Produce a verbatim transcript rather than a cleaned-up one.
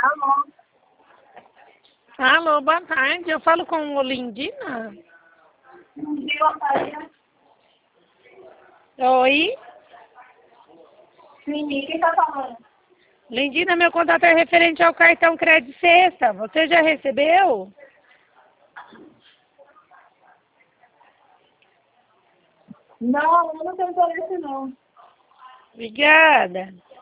Alô? Alô, boa tarde. Eu falo com Olindina? Boa tarde. Oi? Sim, quem tá falando? Lindina, meu contato é referente ao cartão Crédito Sexta. Você já recebeu? Não, eu não tenho interesse não. Obrigada.